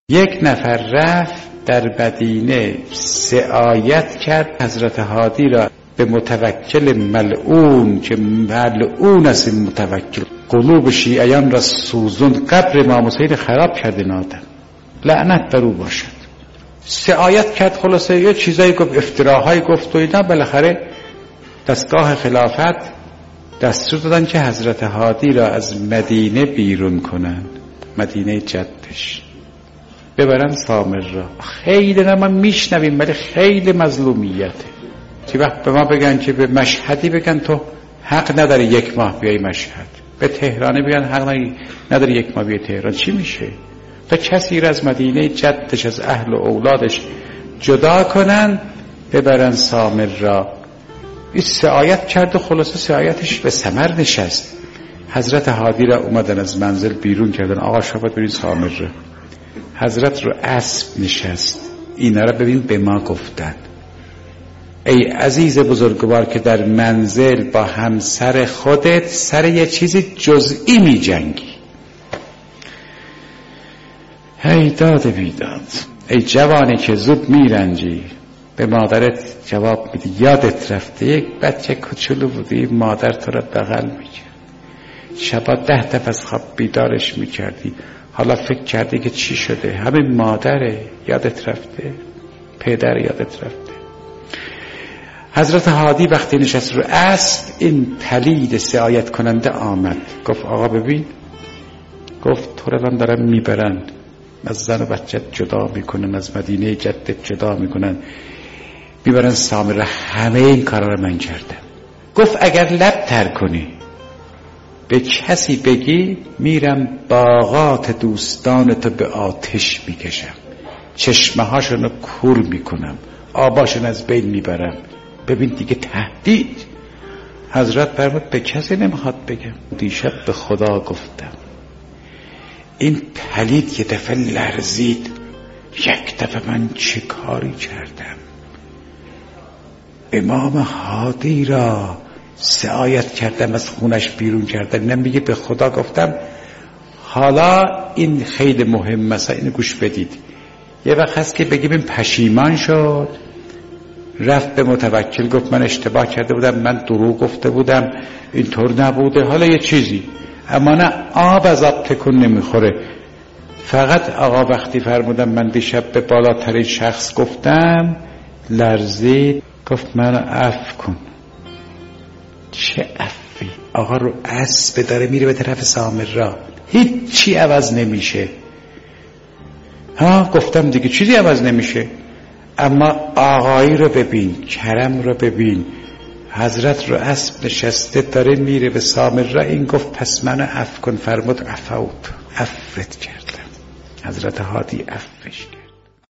یک نفر رفت در مدینه سعایت کرد حضرت هادی را به متوکل ملعون که ملعون است این متوکل، قلوب شیعیان را سوزون، قبر امام حسین خراب کرد این آدم، لعنت بر او باشد. سعایت کرد، خلاصه یه چیزایی گفت، افتراهای گفت و اینا. بالاخره دستگاه خلافت دستور دادن که حضرت هادی را از مدینه بیرون کنن، مدینه جدش، ببرن سامرا. خیلی ما میشنویم ولی خیلی مظلومیته. چی وقت به ما بگن که به مشهدی بگن تو حق نداری یک ماه بیای مشهد، به تهرانی بگن حق نداری یک ماه بیای تهران، چی میشه؟ تا کسی را از مدینه جدش، از اهل و اولادش جدا کنن، ببرن سامرا. این سعایت کرد و خلاصه سعایتش به ثمر نشست. حضرت هادی را اومدن از منزل بیرون کردن، آقا شما باید برید سامرا. حضرت رو اسب نشست، اینا را ببین به ما گفتن. ای عزیز بزرگوار که در منزل با همسر خودت سر یه چیزی جزئی می جنگی. ای داد بیداد، ای جوانی که زود می رنجی، به مادرت جواب میدی یادت رفته یک بچه کوچولو بودی، مادر تو را بغل میکرد، شبا 10 دفعه از خواب بیدارش میکردی، حالا فکر کردی که چی شده؟ همین مادره، یادت رفته؟ پدر یادت رفته؟ حضرت هادی وقتی نشست رو اسب، این پلید سعایت کننده آمد، گفت آقا ببین، گفت تو رو من دارم میبرن، از زن و بچت جدا میکنن، از مدینه جدت جدا میکنن، میبرن سامرا. همه این کارا رو من کردم. گفت اگر لب تر کنی به کسی بگی، میرم باغات دوستانتو به آتش میکشم، چشمه هاشونو کور میکنم، آباشون از بین میبرم. ببین دیگه تهدید. حضرت فرمود به کسی نمیخواد بگم. دیشب به خدا گفتم. این پلید یه دفعه لرزید، یک دفعه من چه کاری کردم؟ امام هادی را سعایت کردم، از خونش بیرون کردم. اینم میگه به خدا گفتم. حالا این خیلی مهم مثلا اینو گوش بدید. یه وقت هست که بگیم این پشیمان شد، رفت به متوکل گفت من اشتباه کرده بودم، من دروغ گفته بودم، اینطور نبوده، حالا یه چیزی. اما نه، آب از آب تکون نمیخوره. فقط آقا وقتی فرمودم من دیشب به بالاترین شخص گفتم، لرزید، گفت من عفو کن. چه عفوی؟ آقا رو اسب داره میره به طرف سامرا، هیچی عوض نمیشه. گفتم دیگه چیزی عوض نمیشه. اما آقایی رو ببین، کرم رو ببین، حضرت رو اسب نشسته داره میره به سامرا. این گفت پس منو عفو کن. فرمود عفوت، عفوت کردم. حضرت هادی عفوش کرد.